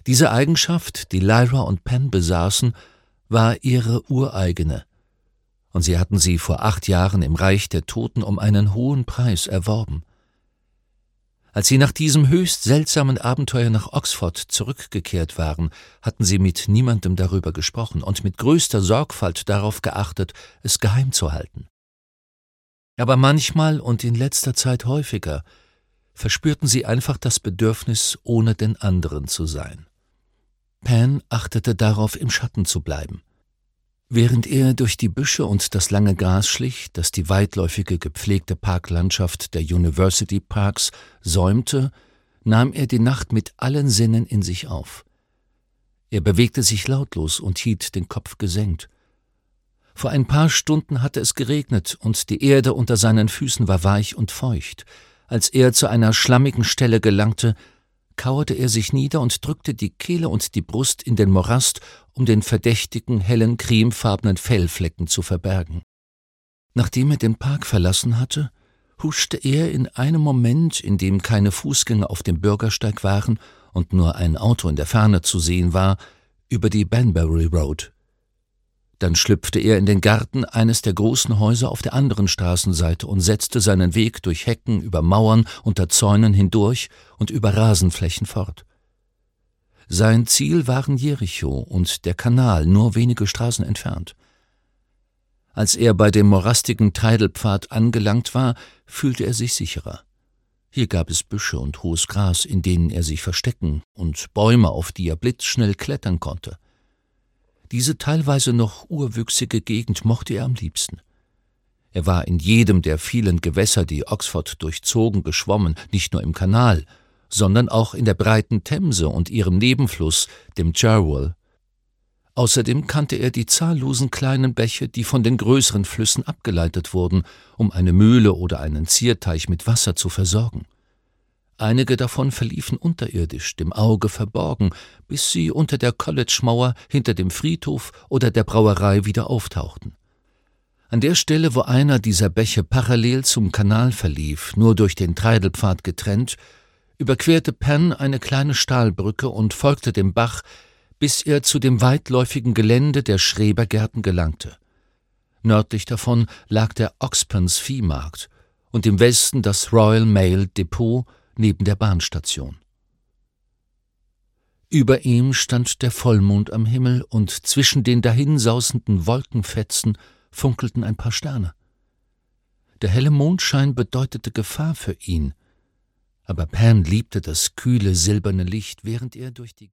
Diese Eigenschaft, die Lyra und Pen besaßen, war ihre ureigene, und sie hatten sie vor 8 Jahren im Reich der Toten um einen hohen Preis erworben. Als sie nach diesem höchst seltsamen Abenteuer nach Oxford zurückgekehrt waren, hatten sie mit niemandem darüber gesprochen und mit größter Sorgfalt darauf geachtet, es geheim zu halten. Aber manchmal und in letzter Zeit häufiger verspürten sie einfach das Bedürfnis, ohne den anderen zu sein. Pan achtete darauf, im Schatten zu bleiben. Während er durch die Büsche und das lange Gras schlich, das die weitläufige, gepflegte Parklandschaft der University Parks säumte, nahm er die Nacht mit allen Sinnen in sich auf. Er bewegte sich lautlos und hielt den Kopf gesenkt. Vor ein paar Stunden hatte es geregnet und die Erde unter seinen Füßen war weich und feucht. Als er zu einer schlammigen Stelle gelangte, kauerte er sich nieder und drückte die Kehle und die Brust in den Morast, um den verdächtigen, hellen, cremefarbenen Fellflecken zu verbergen. Nachdem er den Park verlassen hatte, huschte er in einem Moment, in dem keine Fußgänger auf dem Bürgersteig waren und nur ein Auto in der Ferne zu sehen war, über die Banbury Road. Dann schlüpfte er in den Garten eines der großen Häuser auf der anderen Straßenseite und setzte seinen Weg durch Hecken, über Mauern, unter Zäunen hindurch und über Rasenflächen fort. Sein Ziel waren Jericho und der Kanal, nur wenige Straßen entfernt. Als er bei dem morastigen Treidelpfad angelangt war, fühlte er sich sicherer. Hier gab es Büsche und hohes Gras, in denen er sich verstecken, und Bäume, auf die er blitzschnell klettern konnte. Diese teilweise noch urwüchsige Gegend mochte er am liebsten. Er war in jedem der vielen Gewässer, die Oxford durchzogen, geschwommen, nicht nur im Kanal, sondern auch in der breiten Themse und ihrem Nebenfluss, dem Cherwell. Außerdem kannte er die zahllosen kleinen Bäche, die von den größeren Flüssen abgeleitet wurden, um eine Mühle oder einen Zierteich mit Wasser zu versorgen. Einige davon verliefen unterirdisch, dem Auge verborgen, bis sie unter der College-Mauer, hinter dem Friedhof oder der Brauerei wieder auftauchten. An der Stelle, wo einer dieser Bäche parallel zum Kanal verlief, nur durch den Treidelpfad getrennt, überquerte Pan eine kleine Stahlbrücke und folgte dem Bach, bis er zu dem weitläufigen Gelände der Schrebergärten gelangte. Nördlich davon lag der Oxpens Viehmarkt und im Westen das Royal Mail Depot neben der Bahnstation. Über ihm stand der Vollmond am Himmel und zwischen den dahinsausenden Wolkenfetzen funkelten ein paar Sterne. Der helle Mondschein bedeutete Gefahr für ihn, aber Pan liebte das kühle, silberne Licht, während er durch die